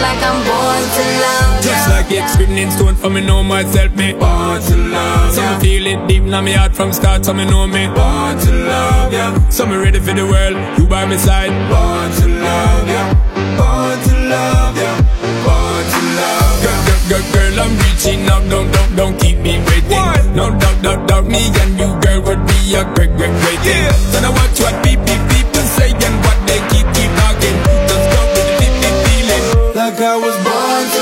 like I'm born to love. Just like it's written in stone for me know myself, me born to love. So me feel it deep in my heart from start, so me know me born to love, yeah. So me ready for the world, you by my side. Born to love, yeah. Born to love, yeah. Born to love, yeah. Girl, I'm reaching out, don't keep me waiting. No doubt, me and you, girl, would be a great thing. So now watch what people say and what they keep talking. Just go with the feeling, like I was born to